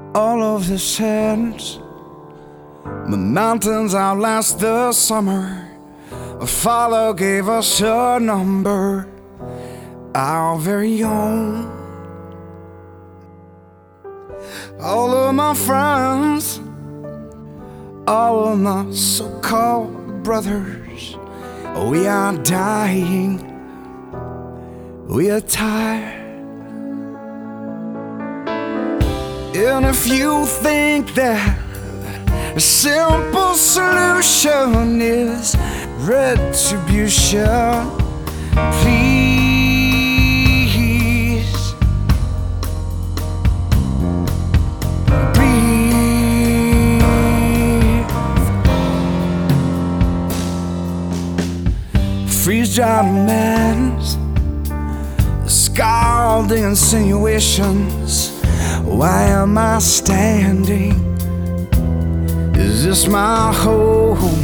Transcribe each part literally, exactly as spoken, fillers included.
all of this ends. The mountains outlast the summer. A father gave us a number, our very own. All of my friends, all of my so-called brothers, we are dying, we are tired. And if you think that a simple solution is retribution, please breathe. Freeze-dried demands, scalding insinuations. Why am I standing? Is this my home?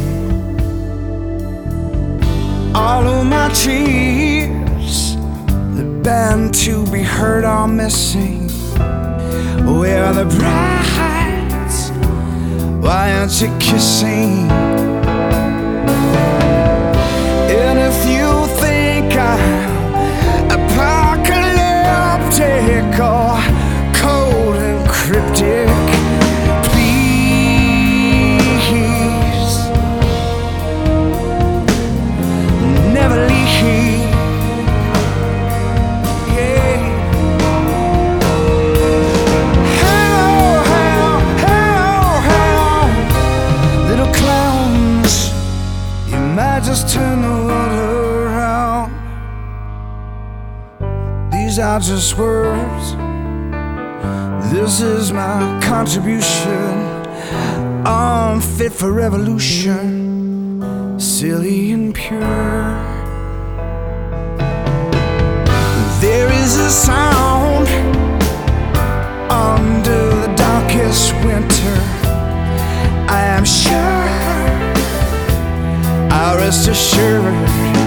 All of my tears, the band to be heard are missing. Where are the brides? Why aren't you kissing? And if you think I'm apocalyptic or cold and cryptic, just turn the world around. These are just words. This is my contribution. Unfit for revolution, silly and pure. There is a sound under the darkest winter, I am sure. I'll rest assured